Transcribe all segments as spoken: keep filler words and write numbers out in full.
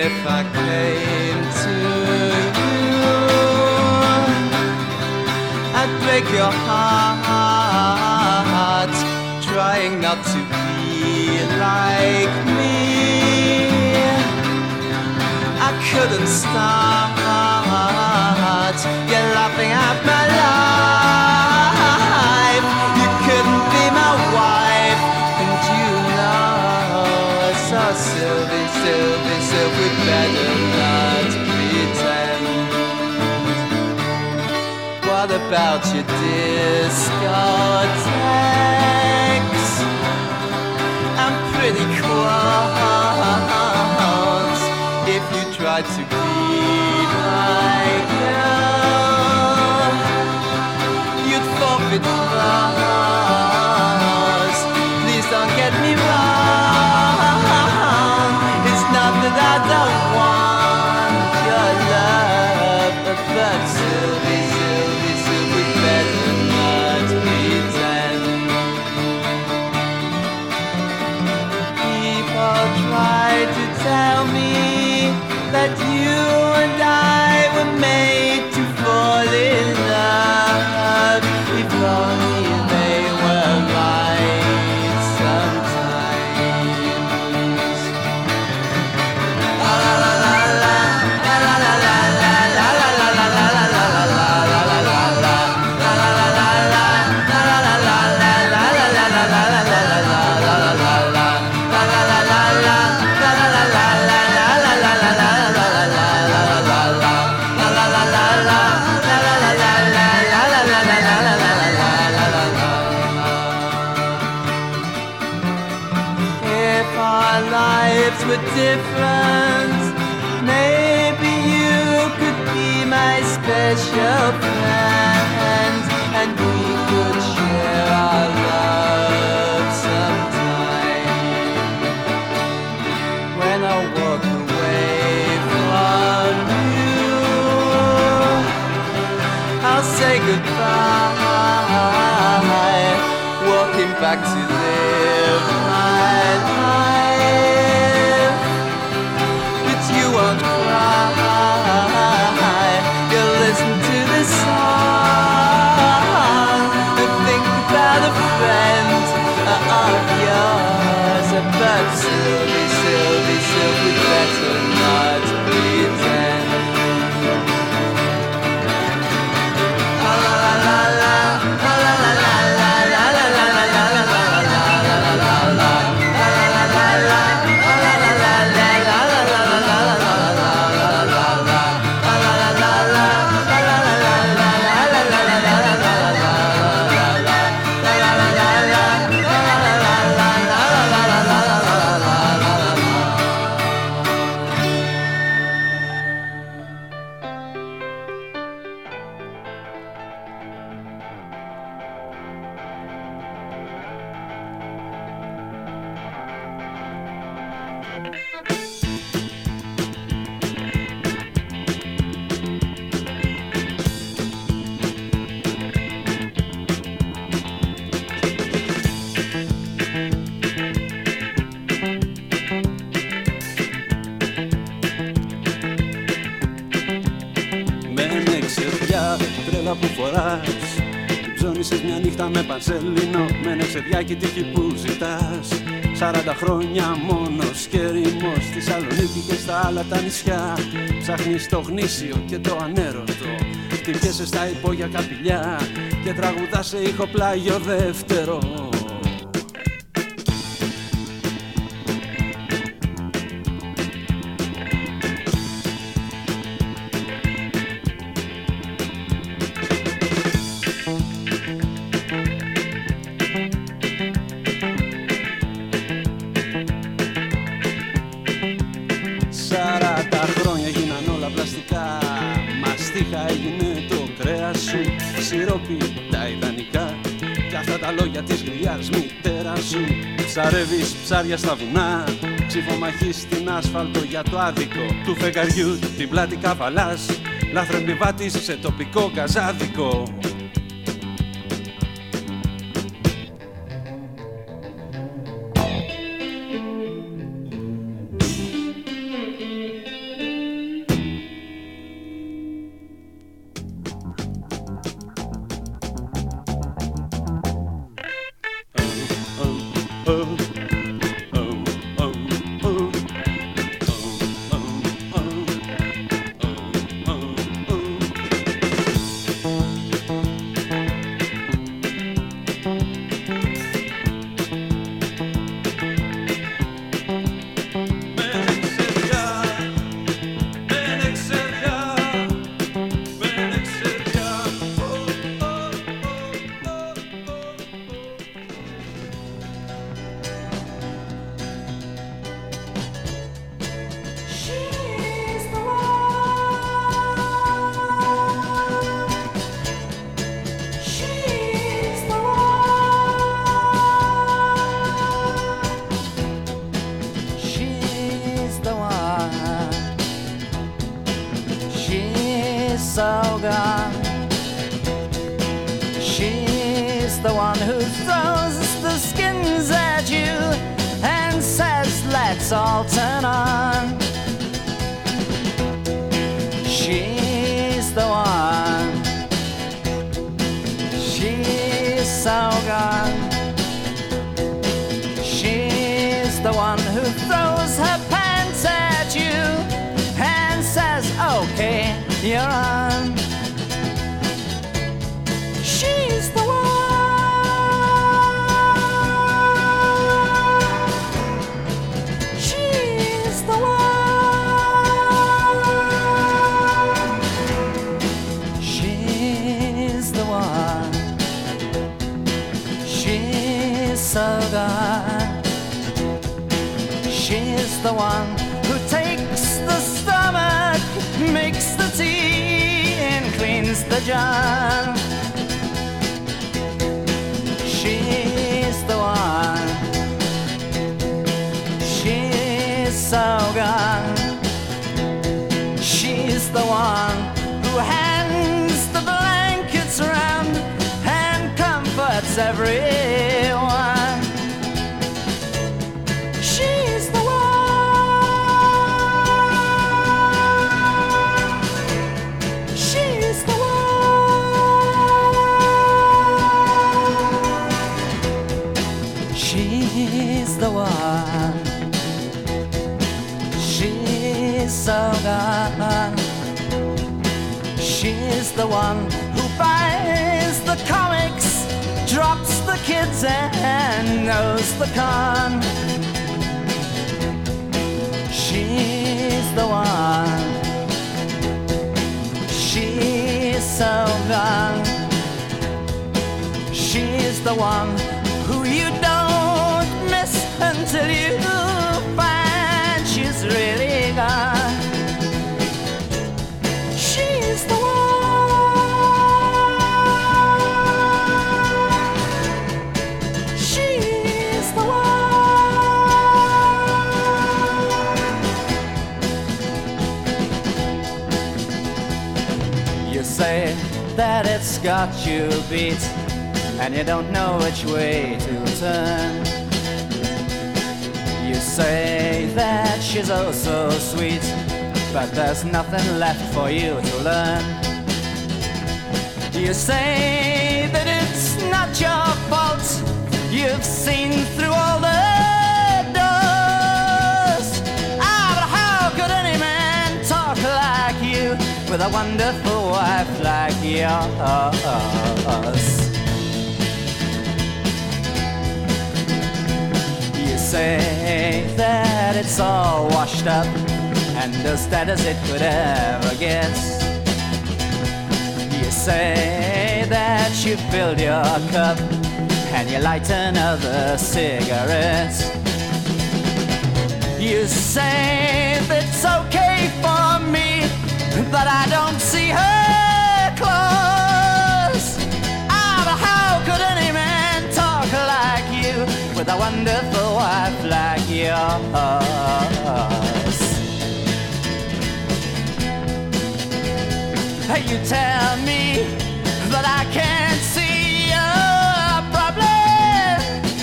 if I came to you, I'd break your heart, trying not to be like me. I couldn't start, you're laughing at my life. You couldn't be my wife, and you know. So Sylvie, Sylvie, Sylvie, we'd better not pretend. What about your discotheques? I'm pretty close. If you try to be my girl, you'd forfeit trust. Please don't get me wrong. It's not that I don't want your love, but Sylvie, Sylvie, Sylvie, better not pretend. People try to tell me that you and I were made to fall in love. If only they were right sometimes. La la la la la, la la la la la, la la la la la la la la la la la, la la la la la, la la la la la, la la la la la la la la la la la, la la la la la, la la la la la, la la la la la. If our lives were different, maybe you could be my special friend, and we could share our love sometime. When I walk away from you, I'll say goodbye, walking back to live my life. But you won't cry, you'll listen to the song and think about a friend of yours. But Sylvie, Sylvie, Sylvie, better not pretend. La la la la, la la la la la, la la la la la la la la la la, la la la la, la la la la la, la la la la la la la la, la la la la la, la la la la la, la la la la la la la, la la la la la, la la la la la, la la la la la la. Τρέλα που φοράς, την ψώνισες μια νύχτα με πανσελίνο, με ένα ξεδιάκι τύχη που ζητάς. Σαράντα χρόνια μόνος και ερημός στη Θεσσαλονίκη και στα άλλα τα νησιά. Ψάχνεις το γνήσιο και το ανέρωτο, χτυπιέσαι στα υπόγεια καπηλιά και τραγουδάς σε ήχο πλάγιο δεύτερο. Σιρόπι τα ιδανικά κι αυτά τα λόγια της γριάς μητέρας σου. Ψαρεύεις ψάρια στα βουνά, ψηφομαχείς στην άσφαλτο για το άδικο του φεγγαριού, την πλάτη καβαλάς, λαθρεμπιβάτης σε τοπικό καζάδικο. lights all turn on. She's the one. She's so gone. She's the one who throws her pants at you and says, okay, you're on. She's the one. She's the one. She's the one. She's so gone. She's the one who takes the stomach, makes the tea, and cleans the jar. She's the one. She's so gone. She's the one who hands the blankets around and comforts everyone. She's the one. She's the one. She's the one. She's so gone. She's the one who buys the comics, drops the kids and knows the con. She's the one. She's so gone. She's the one who you don't miss until you find she's really gone. She's the one. She's the one. You say that it's got you beat and you don't know which way to turn. You say that she's oh so sweet, but there's nothing left for you to learn. You say that it's not your fault, you've seen through all the doors. Ah, but how could any man talk like you with a wonderful wife like yours? You say that it's all washed up and as dead as it could ever get. You say that you filled your cup and you light another cigarette. You say that it's okay for me that I don't see her clothes. Ah, but how could any man talk like you with a wonderful wife like yours? You tell me that I can't see your problem,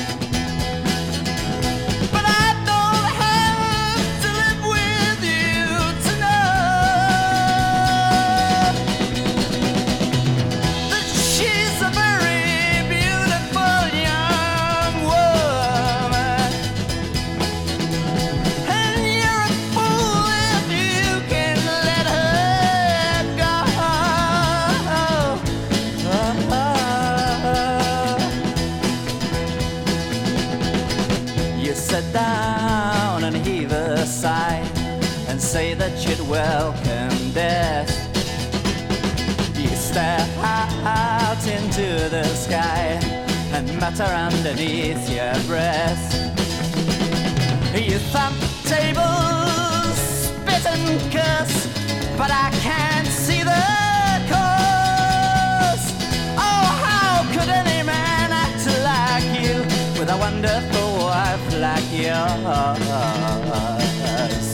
but I don't have to live with you to know that she's a very beautiful young woman, and you're a fool if you can let her go. Sit down and heave a sigh and say that you'd welcome death. You stare out into the sky and mutter underneath your breath. You thump tables, spit and curse, but I can't see the cause. Oh, how could any man act like you with a wonderful wife like yours?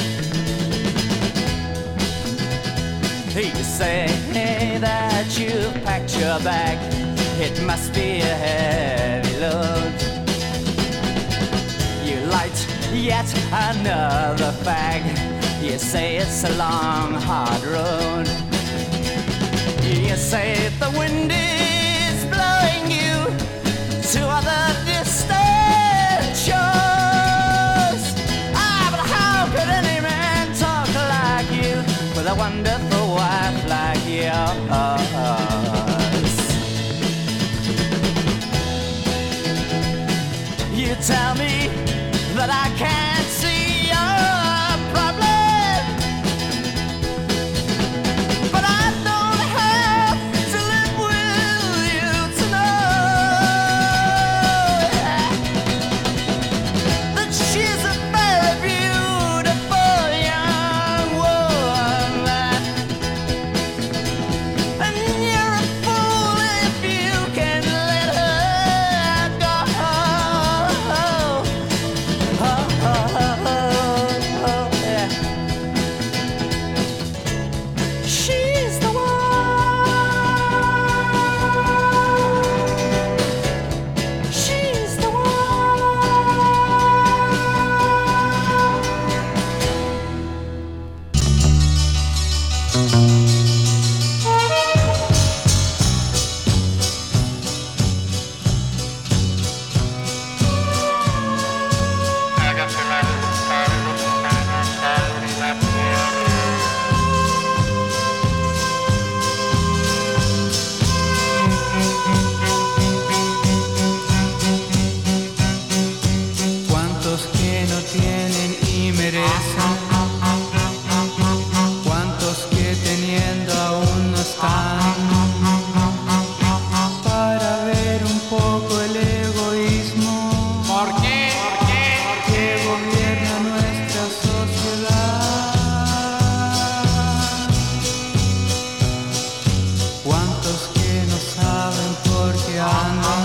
You say that you've packed your bag, it must be a heavy load. You light yet another fag. You say it's a long, hard road. You say the wind is blowing you to other distant shores. Ah, but how could any man talk like you with a wonderful wife like yours? You tell me that I can't see your problem, but I don't have to live with you to know that she's a very beautiful young woman, and you're a fool if you can let her go. She's the one. She's the one. Cuántos que no tienen y merecen, cuántos que teniendo aún no están, para ver un poco el egoísmo. ¿Por qué? ¿Por qué? Que gobierna nuestra sociedad. Cuántos que no saben por qué andan,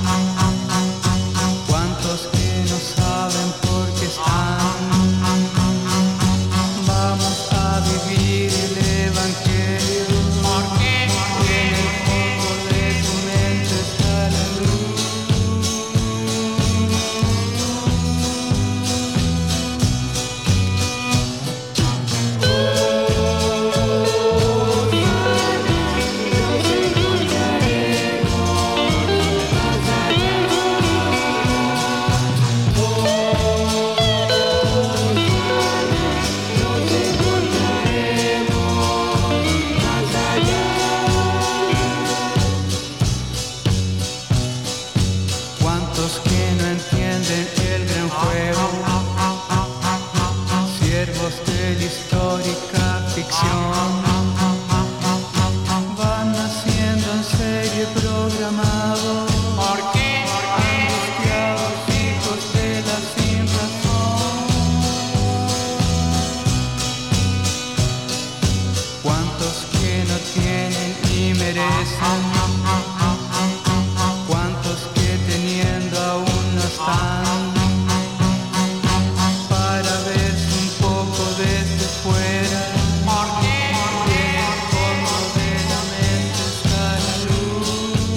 cuántos que no saben por qué están. Vamos a vivir el evangelio. ¿Por qué? En el foco de tu mente está la luz. Cuántos que no entienden el gran juego, siervos de la histórica ficción, van naciendo en serie programado. ¿Por qué? Angustiados hijos de la sin razón. Cuántos que no tienen y merecen, cuántos que teniendo aún no están, para verse un poco desde fuera. ¿Por qué? En el fondo de la mente está la luz.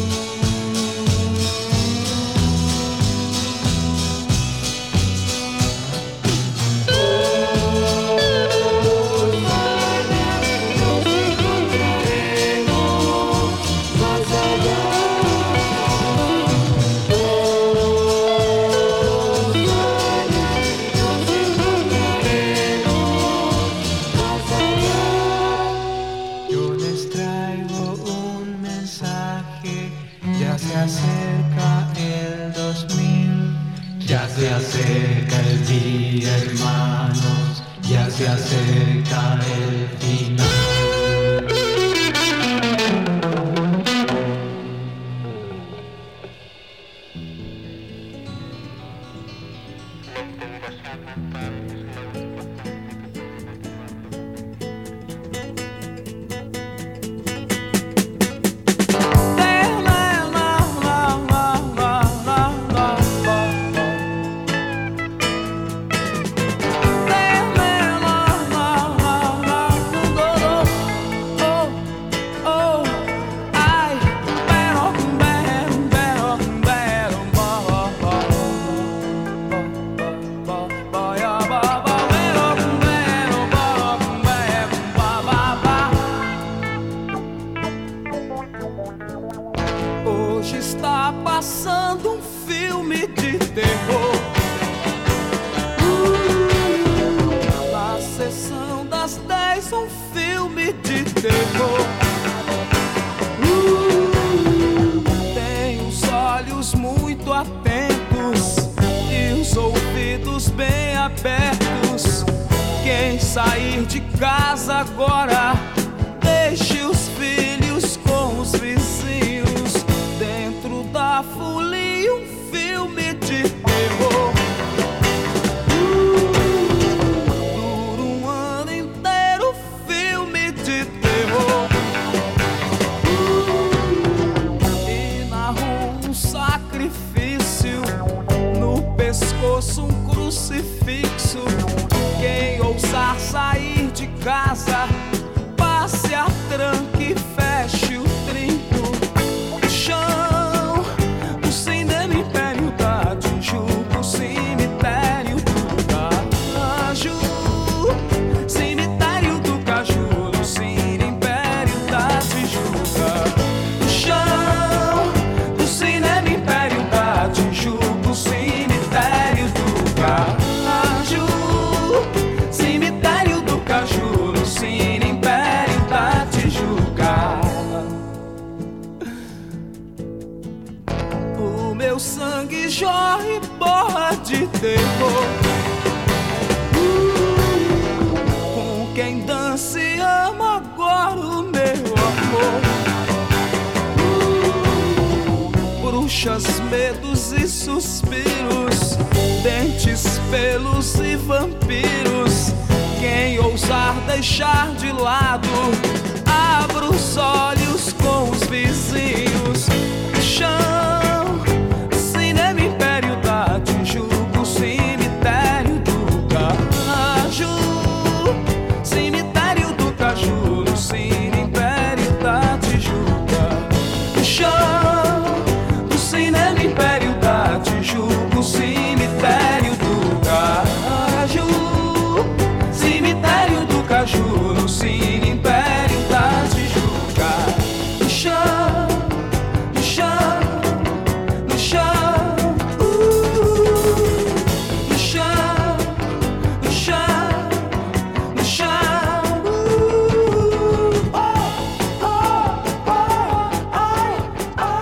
Yo les traigo un mensaje, ya se acerca el dos mil, ya se acerca el día, hermanos, ya se acerca el final. Go. Hoje está passando um filme de terror. Uh, na sessão das dez, um filme de terror. Uh, tem os olhos muito atentos e os ouvidos bem abertos. Quem sair de casa agora, deixe os filhos com os vizinhos. Dentro da folia, um filme de terror. Uh, dura um ano inteiro, filme de terror. Uh, e narra um sacrifício, no pescoço um crucifixo. Quem ousar sair de casa, passe a tranca e feche o trinco. O chão, o cinema Império da Tijuca, o cemitério do Caju, cemitério do Caju, no Cine Império da Tijuca. O chão, o cinema Império da Tijuca, o cemitério do Caju, cemitério do Caju, no Cine Império da Tijuca. O meu sangue jorra e borra de terror. Uh, com quem dança e ama agora o meu amor. Uh, bruxas, medos e suspiros, dentes, pelos e vampiros. Quem ousar deixar de lado, abra os olhos com os vizinhos. Chão, cinema Império da Tijuca, o cemitério do Caju, cemitério do Caju, no Cine Império da Tijuca. Chão, do cinema Império da Tijuca, o cemitério do Caju, cemitério do Caju, no Cine Império da Tijuca. No chão, no chão, no chão, uh, no chão, no chão, no chão, uh, oh, oh, oh, oh, oh.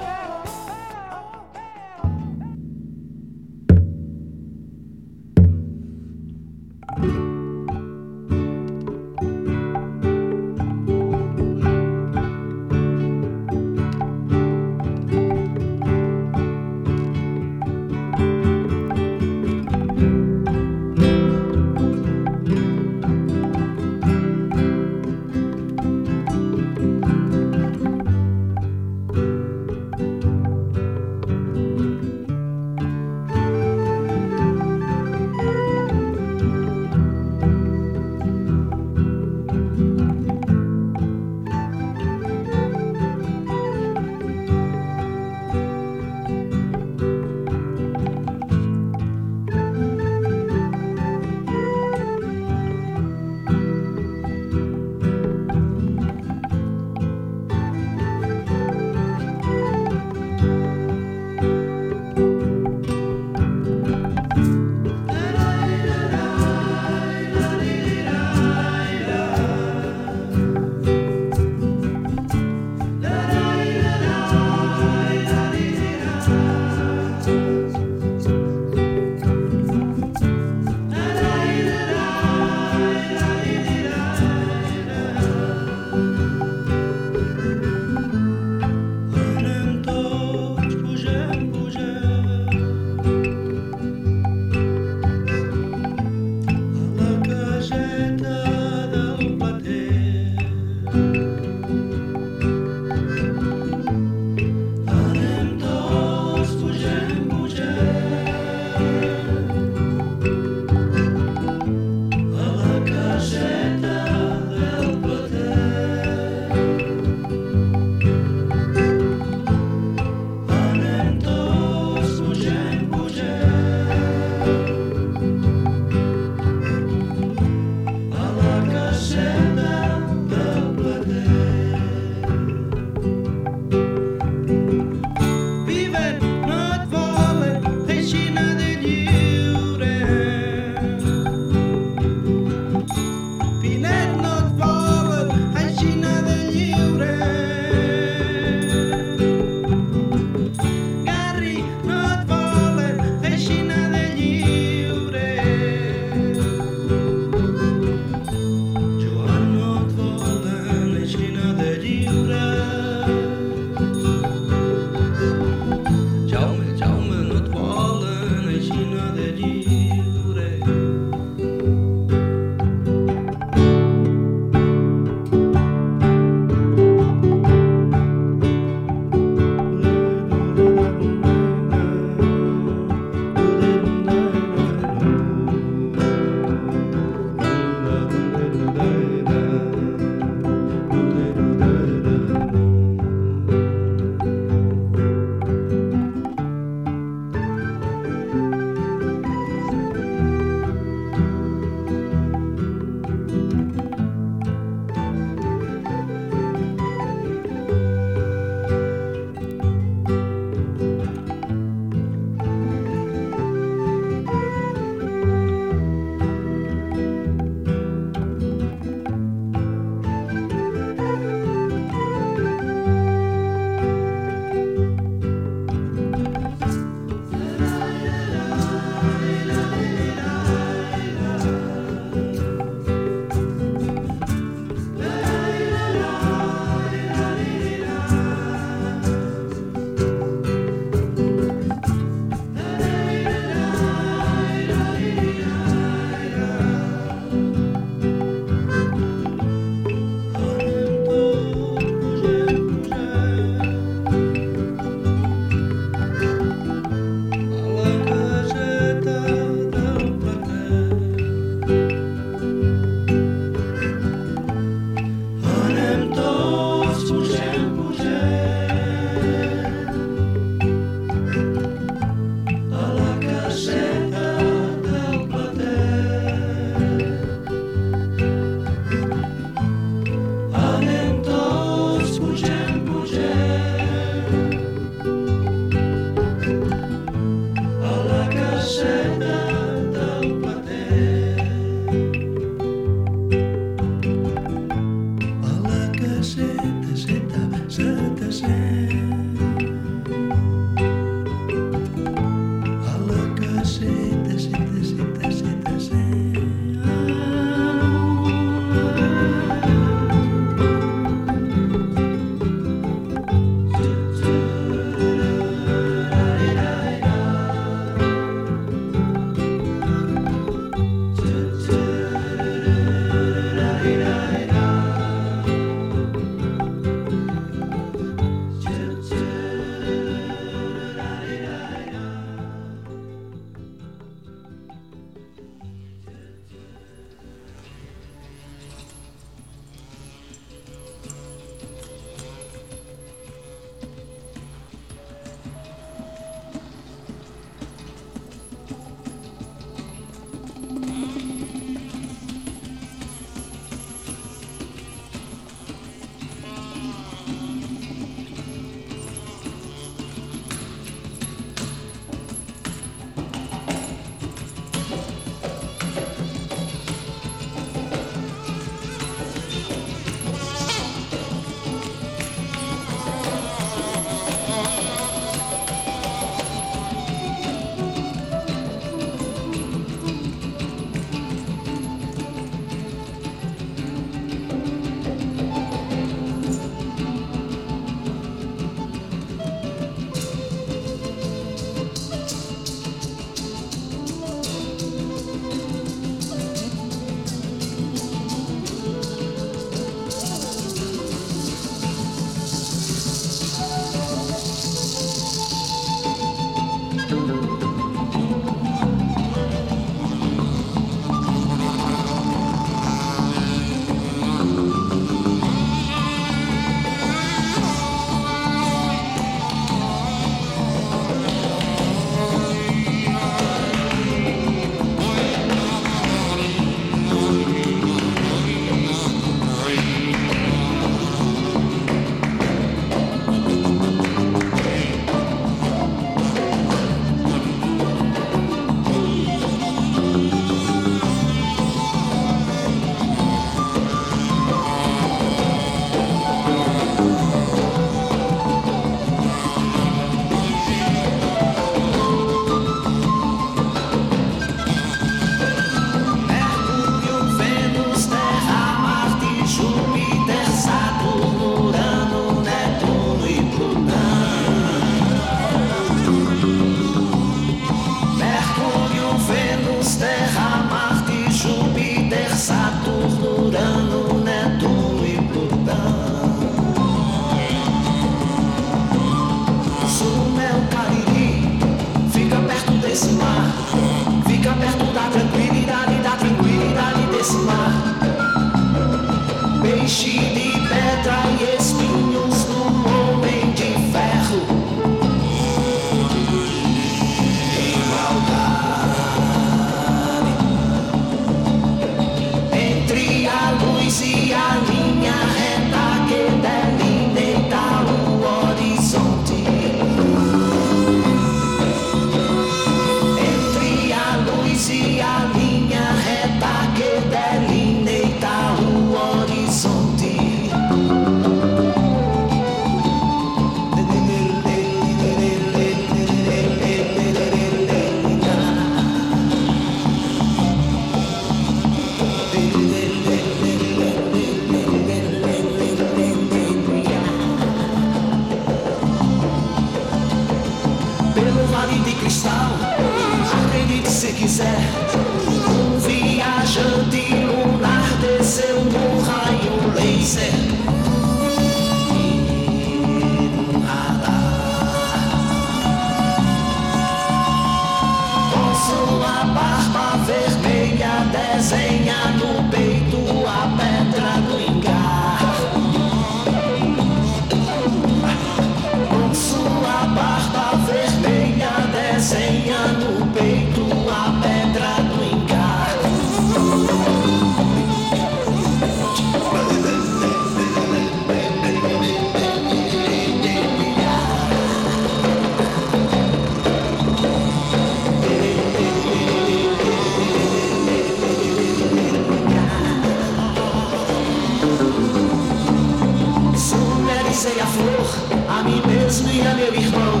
Sei a flor, a mim mesmo e a meu irmão.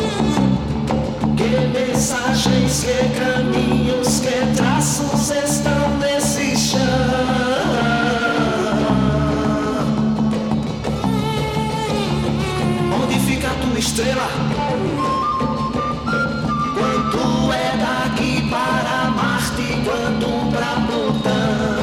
Que mensagens, que caminhos, que traços estão nesse chão. Onde fica a tua estrela? Quanto é daqui para Marte, quanto para Plutão?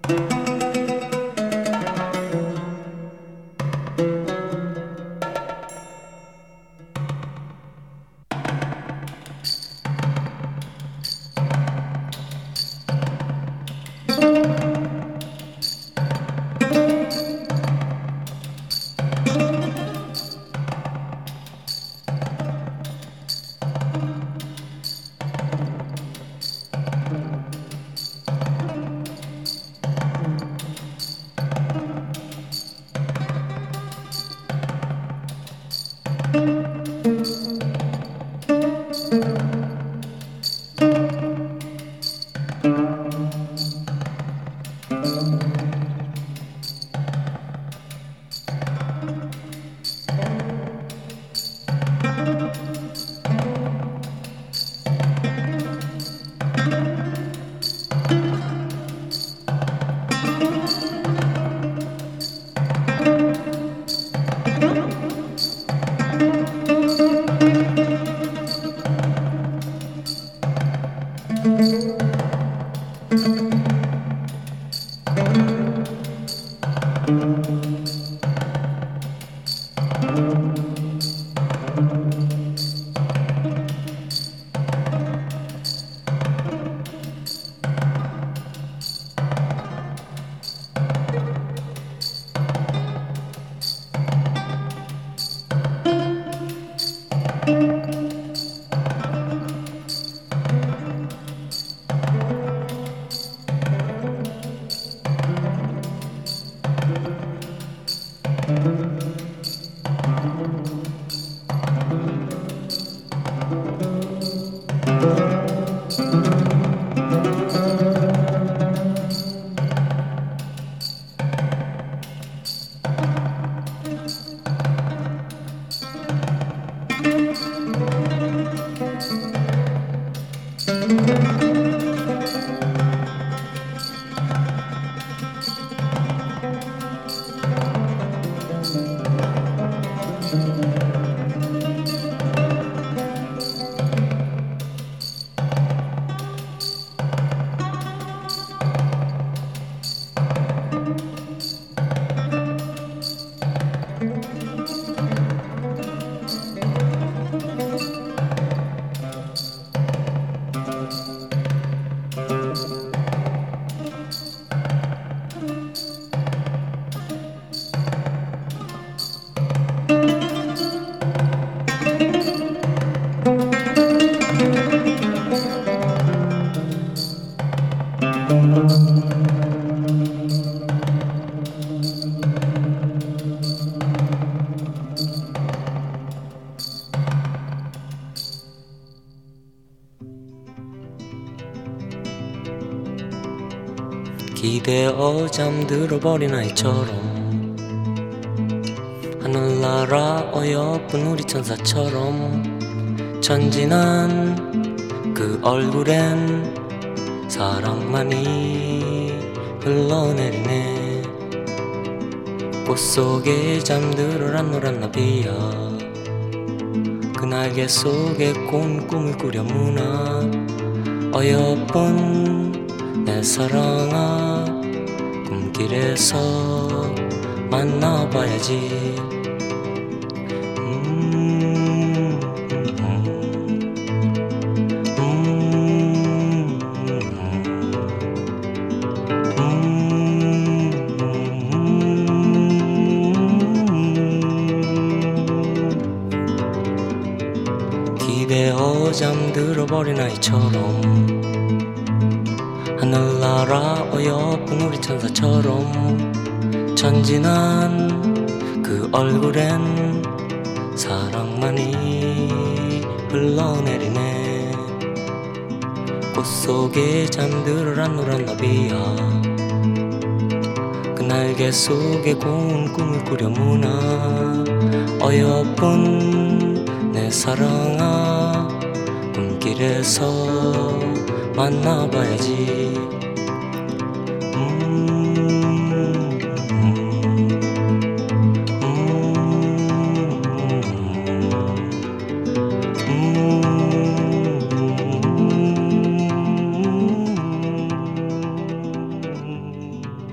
기대어 잠들어버린 아이처럼 하늘나라 어여쁜 우리 천사처럼 천진한 그 얼굴엔 사랑만이 흘러내리네. 꽃 속에 잠들어란 노란 나비야 그 날개 속에 고운 꿈을 꾸려 무나. 어여쁜 내 사랑아 꿈길에서 만나봐야지. 음, 음, 음, 음. 기대어 잠들어버린 아이처럼 하늘나라 어여쁜 우리 천사처럼 천진한 그 얼굴엔 사랑만이 흘러내리네. 꽃 속에 잠들어란 노란 나비야 그 날개 속에 고운 꿈을 꾸려 무나. 어여쁜 내 사랑아 꿈길에서 만나봐야지. 음, 음, 음, 음.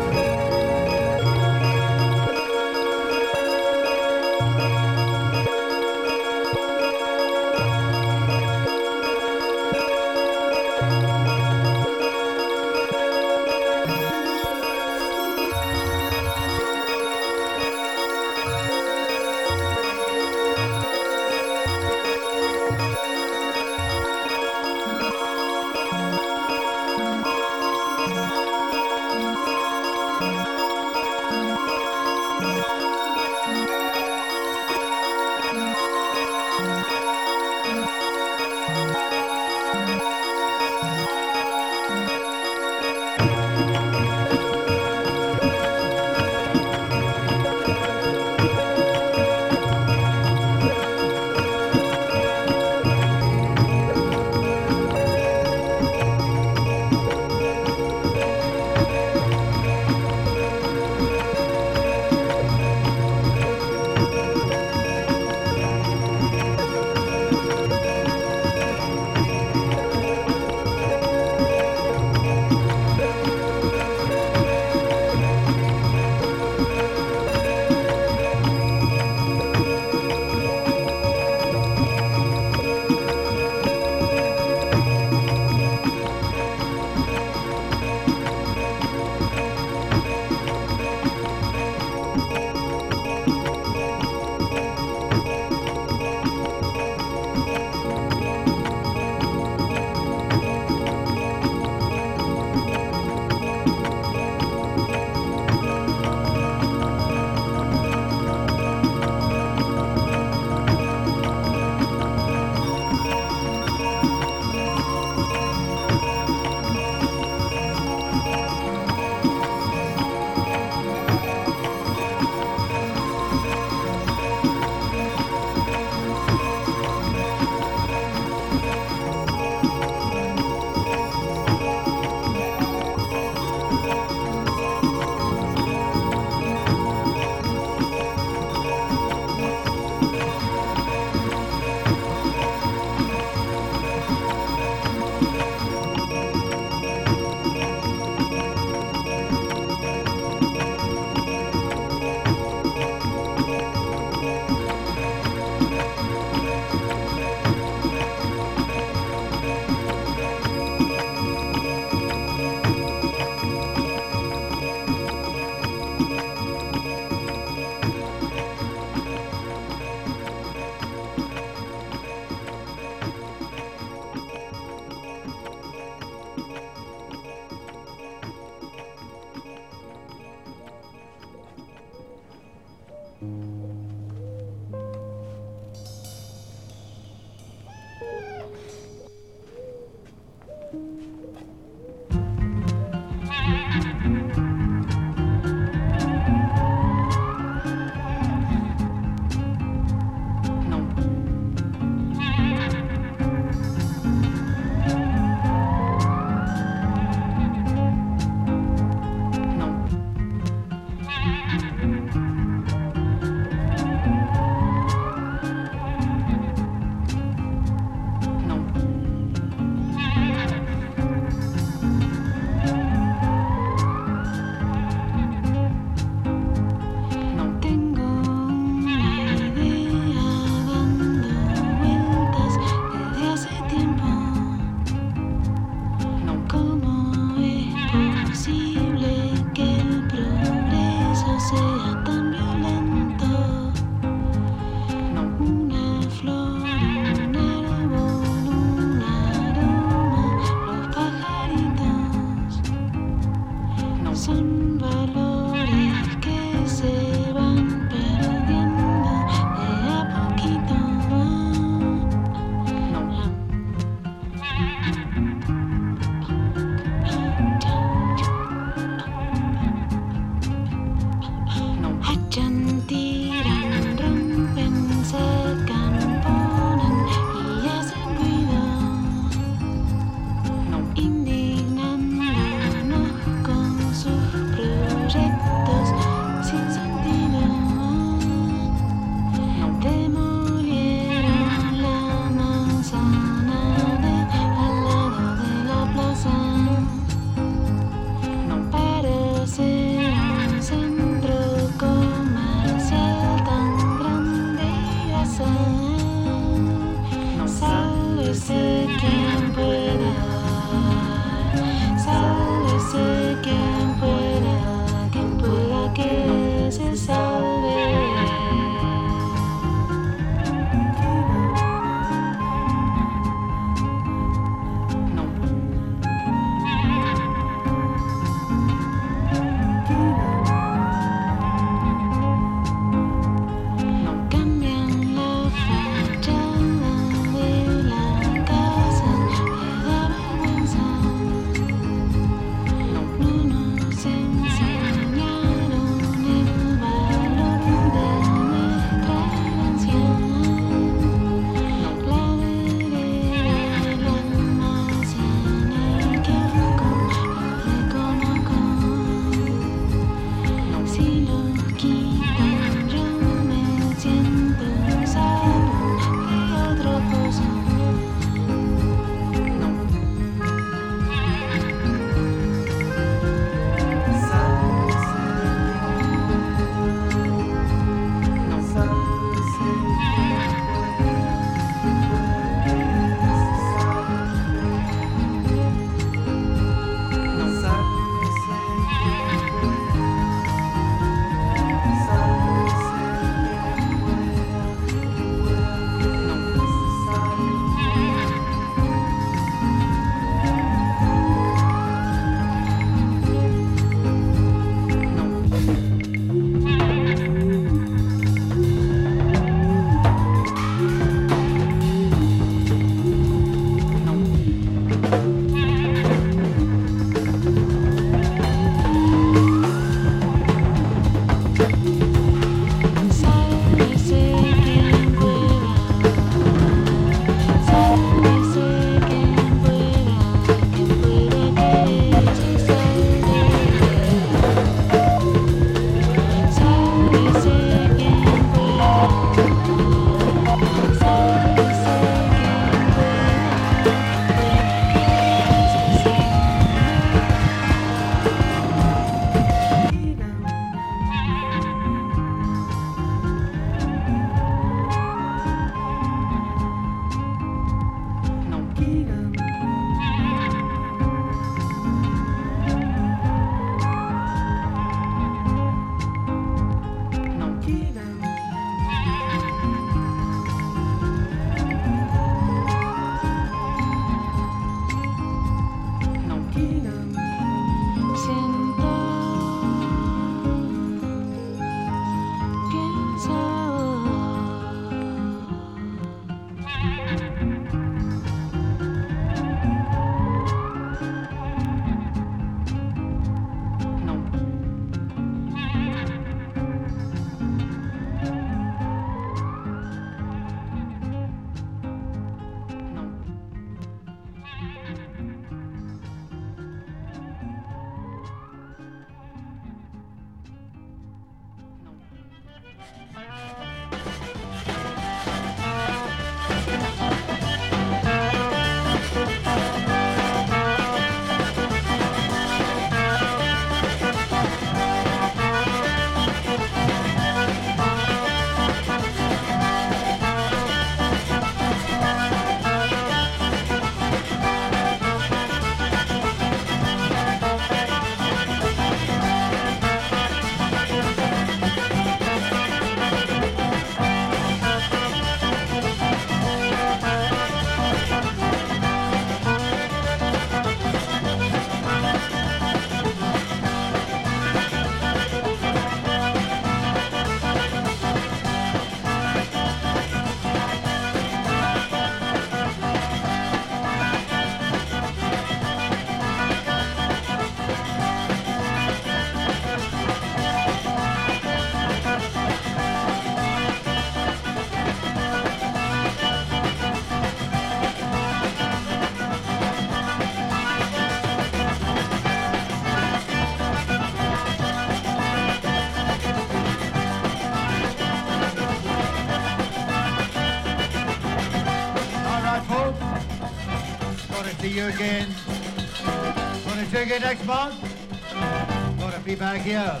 See you again. Gonna see you again next month. Gonna be back here.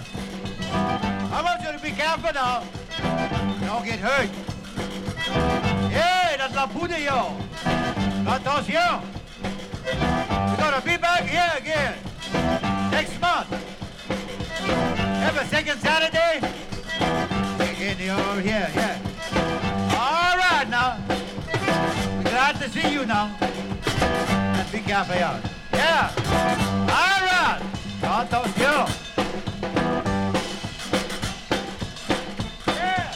I want you to be careful now. Don't get hurt. Hey, that's la puta, yo. Attention. We're gonna be back here again next month. Every second Saturday. Again, you're here, yeah. All right now. We're glad to see you now. Be careful, yeah. Yeah. All right. Attention. Yeah.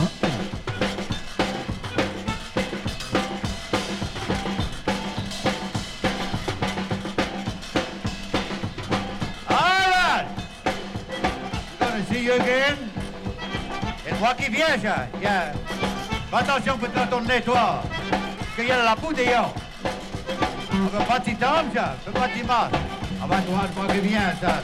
All right. Gonna see you again. Et toi qui viens, ça. Yeah. Fais attention pour ton nez, toi. Parce qu'il y a la poudre, yo. On va pas t'y tomber, ça. On va pas t'y mal. On va voir toi qui viens, ça.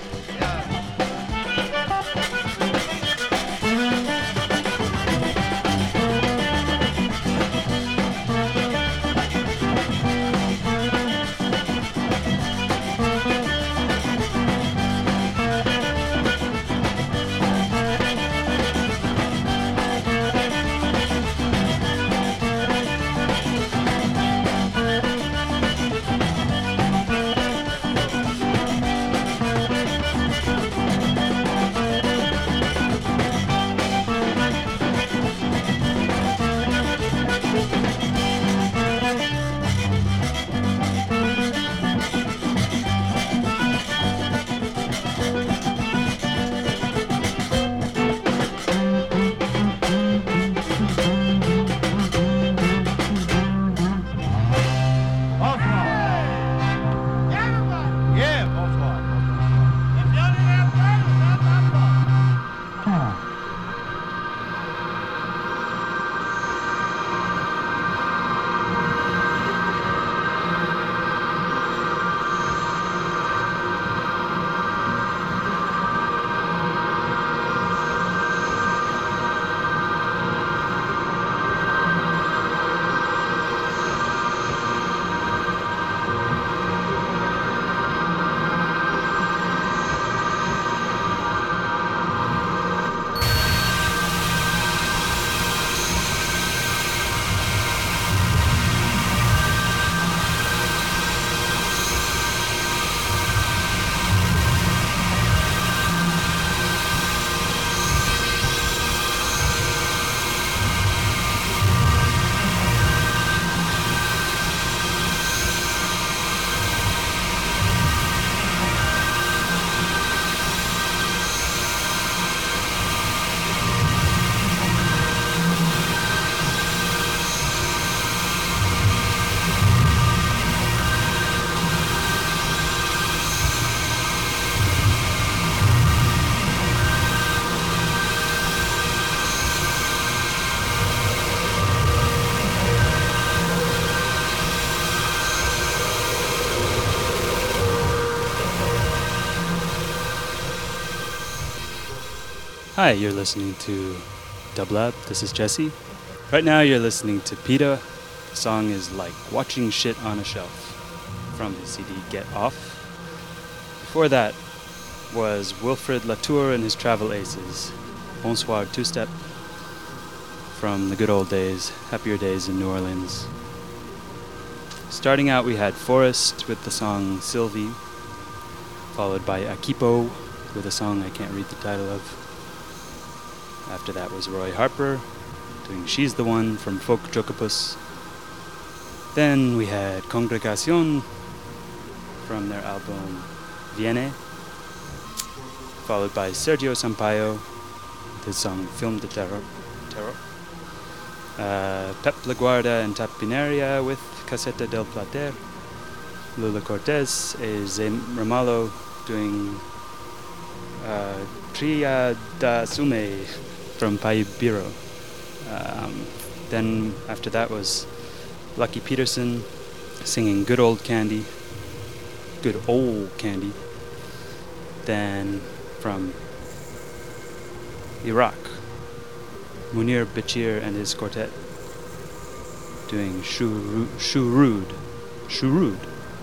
Hi, you're listening to Dublab. This is Jesse. Right now you're listening to PETA. The song is Like Watching Shit on a Shelf from the C D Get Off. Before that was Wilfred Latour and his Travel Aces, Bonsoir Two-Step from the good old days, happier days in New Orleans. Starting out we had Forrest with the song Sylvie, followed by Akipo with a song I can't read the title of. After that was Roy Harper doing She's the One from Folk Jocopus. Then we had Congregacion from their album Viene, followed by Sergio Sampaio with his song Film de Terror. Terror. Uh, Pep Laguarda and Tapineria with Caseta del Plater. Lula Cortez and Zé Ramalho doing uh, Tria da Sume from Paibiro. Um, then after that was Lucky Peterson singing Good Old Candy. Good Old Candy. Then from Iraq, Munir Bachir and his quartet doing Shurud. Shurud. Shurud.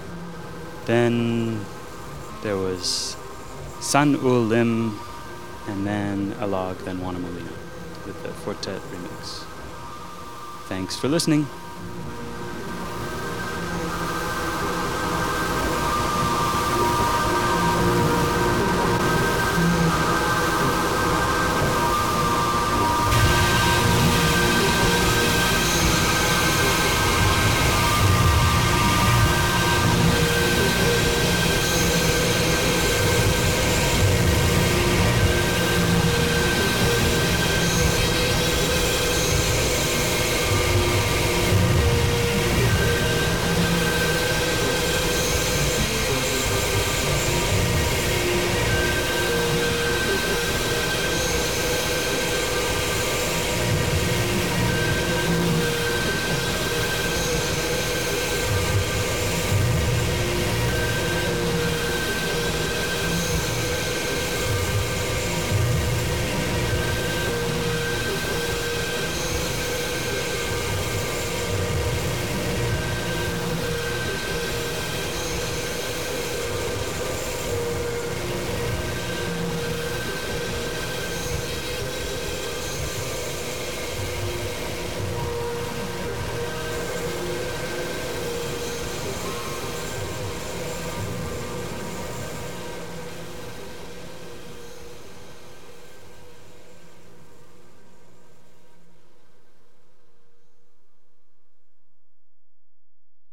Then there was San Ul Lim, and then Alag, then Juana Molina with the Fortet remix. Thanks for listening.